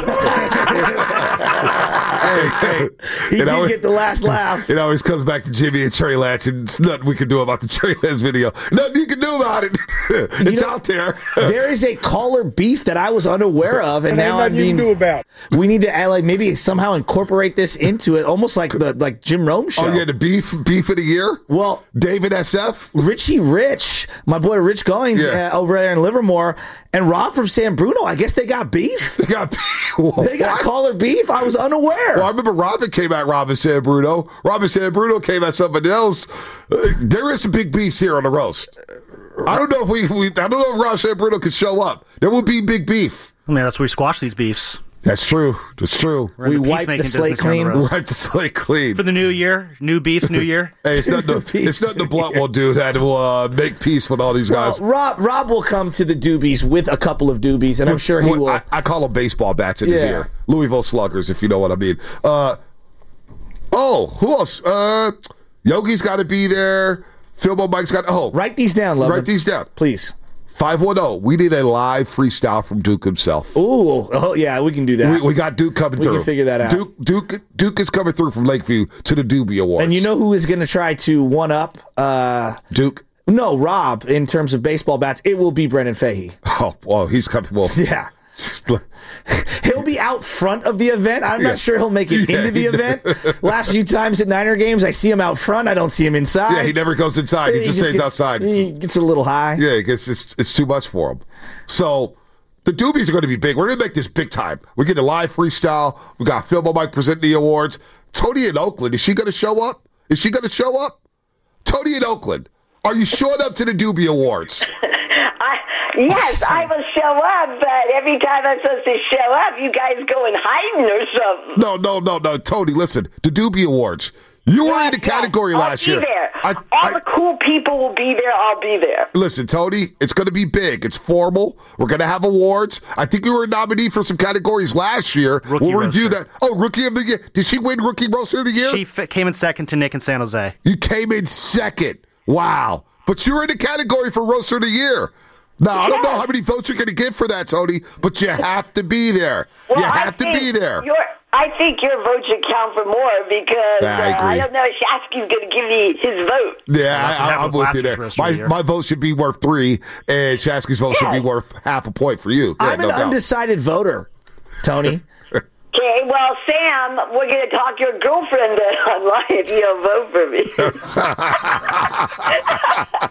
Speaker 1: Hey.
Speaker 2: He did get the last laugh.
Speaker 1: It always comes back to Jimmy and Trey Lance, and there's nothing we can do about the Trey Lance video. Nothing you can do about it. It's out there.
Speaker 2: There is a caller beef that I was unaware of, and now I'm being. We need to maybe somehow incorporate this into it, almost like the Jim Rome show.
Speaker 1: Oh yeah, the beef of the year.
Speaker 2: Well,
Speaker 1: David SF,
Speaker 2: Richie Rich, my boy Rich Goings over there in Livermore, and Rob from San Bruno. I guess they got beef. They got caller beef. I was unaware.
Speaker 1: Well, I remember Robin came at Robin San Bruno. Robin San Bruno came at somebody else. There is some big beefs here on the roast. I don't know if I don't know if Rob San Bruno can show up. There will be big beef.
Speaker 3: I mean, that's where we squash these beefs.
Speaker 1: That's true. That's true.
Speaker 2: We wipe the slate clean.
Speaker 1: Wipe the slate clean.
Speaker 3: For the new year, new beefs, new year.
Speaker 1: Hey, it's nothing the blunt will do that will make peace with all these guys.
Speaker 2: Rob will come to the doobies with a couple of doobies, and I'm sure he will.
Speaker 1: I call them baseball bats in his ear. Louisville Sluggers, if you know what I mean. Who else? Yogi's got to be there. Philbo Mike's got.
Speaker 2: Write these down, love.
Speaker 1: Write these down,
Speaker 2: please.
Speaker 1: 510. We need a live freestyle from Duke himself.
Speaker 2: Oh yeah, we can do that.
Speaker 1: We got Duke coming through.
Speaker 2: We can figure that out.
Speaker 1: Duke is coming through from Lakeview to the Doobie Awards.
Speaker 2: And you know who is going to try to one up
Speaker 1: Duke?
Speaker 2: No, Rob. In terms of baseball bats, it will be Brendan Fahey.
Speaker 1: Oh, well, he's coming. Well,
Speaker 2: yeah. He'll be out front of the event. I'm not sure he'll make it into the event. Last few times at Niner games, I see him out front. I don't see him inside.
Speaker 1: Yeah, he never goes inside. He just stays outside.
Speaker 2: He gets a little high.
Speaker 1: Yeah, it's too much for him. So the Doobies are going to be big. We're going to make this big time. We get a live freestyle. We got Philbo Mike presenting the awards. Tony in Oakland, is she going to show up? Tony in Oakland, are you showing up to the Doobie Awards?
Speaker 11: Yes, I will show up, but every time I'm supposed to show up, you guys go and hiding or something.
Speaker 1: No. Tony, listen, the Doobie Awards. You were in the category last year.
Speaker 11: I'll be there. All the cool people will be there. I'll be there.
Speaker 1: Listen, Tony, it's going to be big. It's formal. We're going to have awards. I think you were a nominee for some categories last year. We'll review that. Oh, Rookie of the Year. Did she win Rookie Roaster of the Year?
Speaker 3: She came in second to Nick in San Jose.
Speaker 1: You came in second. Wow. But you were in the category for Roaster of the Year. Now, I don't know how many votes you're going to get for that, Tony, but you have to be there.
Speaker 11: Well,
Speaker 1: you have to be there.
Speaker 11: I think your vote should count for more because I don't know if Shasky's going to give me his vote.
Speaker 1: Yeah, I'm with you there. My vote should be worth 3, and Shasky's vote should be worth half a point for you.
Speaker 2: I'm an undecided voter, Tony.
Speaker 11: Okay, well, Sam, we're going to talk your girlfriend online if you don't vote for me.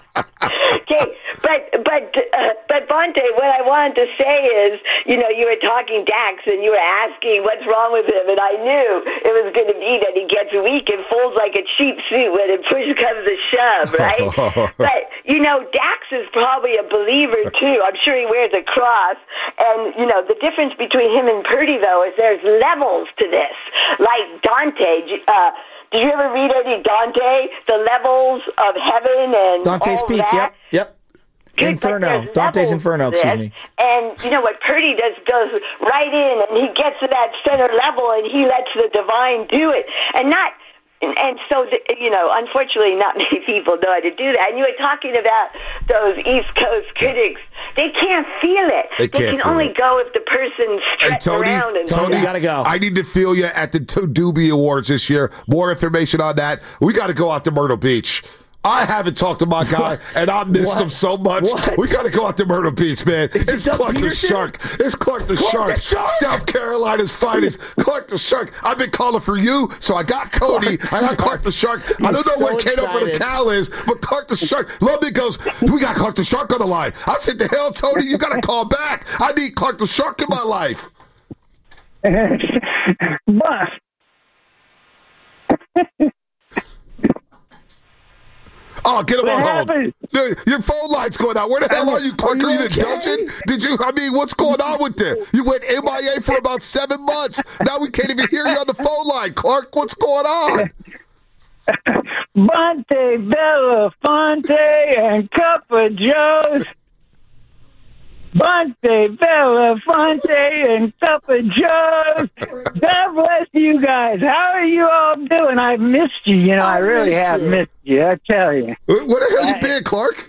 Speaker 11: Okay, but Bonte, what I wanted to say is, you were talking Dax and you were asking what's wrong with him, and I knew it was going to be that he gets weak and folds like a cheap suit when it push comes to shove, right? But Dax is probably a believer too. I'm sure he wears a cross, and the difference between him and Purdy though is there's levels to this. Like Dante. Did you ever read any Dante? The levels of heaven and
Speaker 2: Dante's
Speaker 11: all
Speaker 2: Peak.
Speaker 11: that?
Speaker 2: Yep. Inferno. Dante's Inferno. Excuse me.
Speaker 11: And what Purdy does goes right in, and he gets to that center level, and he lets the divine do it, And so, unfortunately, not many people know how to do that. And you were talking about those East Coast critics. They can't feel it. They can only go if the person's strutting around. And
Speaker 1: Tony,
Speaker 2: you got to go.
Speaker 1: I need to feel you at the Doobie Awards this year. More information on that. We got to go out to Myrtle Beach. I haven't talked to my guy, and I missed him so much.
Speaker 2: What?
Speaker 1: We got to go out to Myrtle Beach, man. It's Clark the Shark. It's Clark the Shark. South Carolina's finest. Clark the Shark. I've been calling for you, so I got Cody. I got Clark the Shark. I don't know where Kate over the Cal is, but Clark the Shark. Lubbock goes, we got Clark the Shark on the line. I said, the hell, Tony, you got to call back. I need Clark the Shark in my life. Oh, get him on hold. Your phone line's going out. Where the hell are you, Clark? Are you in the dungeon? What's going on with this? You went MIA for about 7 months. Now we can't even hear you on the phone line. Clark, what's going on?
Speaker 12: Monte Belafonte and Cup of Joe's. Monte Belafonte and Cup of Joe's. God bless you guys. How are you all doing? I've missed you. I really have missed you. I tell you.
Speaker 1: Where the hell you been, Clark?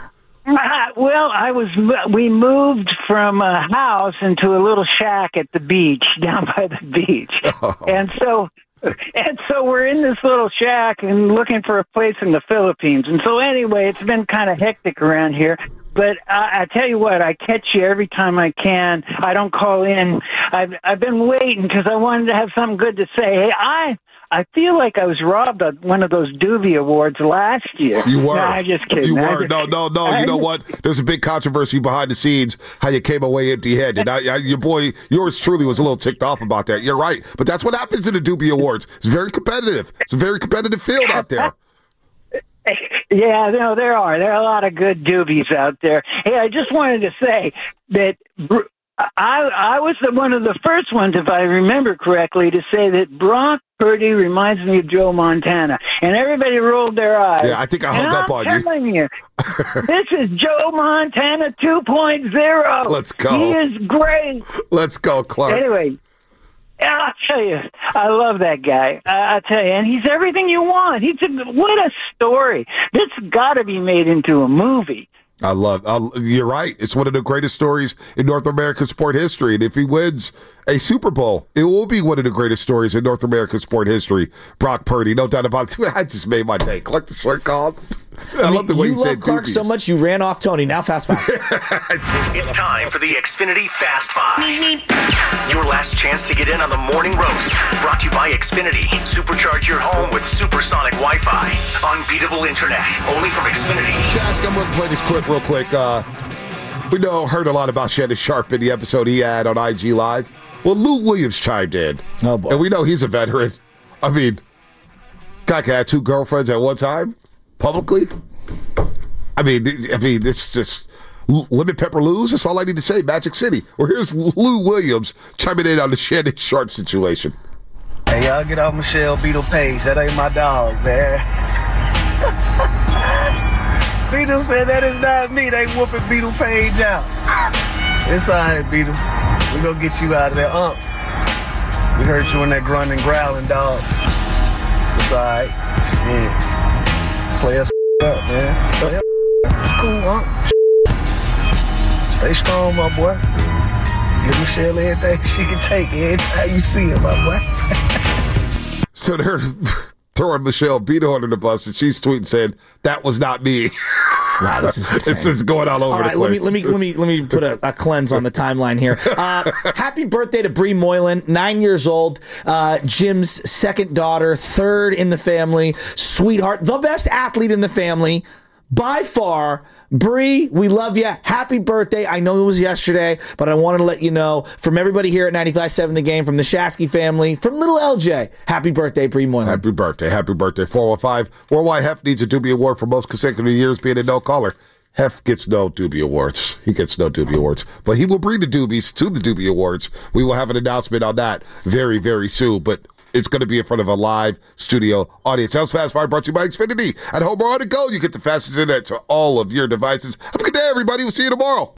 Speaker 12: We moved from a house into a little shack at the beach, down by the beach. Oh. And so we're in this little shack and looking for a place in the Philippines. And so anyway, it's been kind of hectic around here. But I tell you what, I catch you every time I can. I don't call in. I've been waiting because I wanted to have something good to say. Hey, I feel like I was robbed of one of those Doobie Awards last year.
Speaker 1: You were.
Speaker 12: No, I'm just kidding.
Speaker 1: You were. No. You know what? There's a big controversy behind the scenes, how you came away empty-handed. Yours truly was a little ticked off about that. You're right. But that's what happens in the Doobie Awards. It's very competitive. It's a very competitive field out there.
Speaker 12: Yeah, no, there are. There are a lot of good doobies out there. Hey, I just wanted to say that I was one of the first ones, if I remember correctly, to say that Brock Purdy reminds me of Joe Montana. And everybody rolled their eyes.
Speaker 1: Yeah, I think I hung up on you.
Speaker 12: I'm telling you, this is Joe Montana 2.0.
Speaker 1: Let's go.
Speaker 12: He is great.
Speaker 1: Let's go, Clark.
Speaker 12: Anyway. I'll tell you, I love that guy. I'll tell you, and he's everything you want. What a story. This got to be made into a movie.
Speaker 1: You're right. It's one of the greatest stories in North American sport history. And if he wins a Super Bowl, it will be one of the greatest stories in North American sport history. Brock Purdy, no doubt about it. I just made my day. Clark the Shark called. I love the way you said
Speaker 2: love Clark so much you ran off Tony. Now Fast Five.
Speaker 13: It's time for the Xfinity Fast Five. Your last chance to get in on the morning roast. Brought to you by Xfinity. Supercharge your home with supersonic Wi-Fi. Unbeatable internet. Only from Xfinity.
Speaker 1: Shaq, I'm going to play this clip real quick. We heard a lot about Shannon Sharpe in the episode he had on IG Live. Well, Lou Williams chimed in. Oh, boy. And we know he's a veteran. I mean, guy can have 2 girlfriends at one time. Publicly? I mean, it's just Lemon Pepper Lou's. That's all I need to say. Magic City. Well, here's Lou Williams chiming in on the Shannon Sharpe situation.
Speaker 14: Hey, y'all get off Michelle Beetle Page. That ain't my dog, man. Beetle said that is not me. They whooping Beetle Page out. It's all right, Beetle. We gonna get you out of there, We heard you in that grunting, growling, dog. It's all right. Yeah. Play us up, man. Play it's cool, Stay strong, my boy. Give Michelle everything she can take every time you see her, my boy.
Speaker 1: So they're throwing Michelle Beetle under the bus, and she's tweeting saying, that was not me.
Speaker 2: Wow, this is insane.
Speaker 1: It's just going all over the place.
Speaker 2: Let me put a cleanse on the timeline here. Happy birthday to Bree Moylan, 9 years old. Jim's second daughter, third in the family, sweetheart, the best athlete in the family. by far, Bree, we love you. Happy birthday. I know it was yesterday, but I wanted to let you know from everybody here at 95.7 The Game, from the Shasky family, from little LJ, happy birthday, Bree Moylan.
Speaker 1: Happy birthday. 415. Why Hef needs a Doobie Award for most consecutive years being a no-caller. Hef gets no Doobie Awards. He gets no Doobie Awards. But he will bring the Doobies to the Doobie Awards. We will have an announcement on that very, very soon. But it's going to be in front of a live studio audience. House Fast Five brought to you by Xfinity. At home or on the go, you get the fastest internet to all of your devices. Have a good day, everybody. We'll see you tomorrow.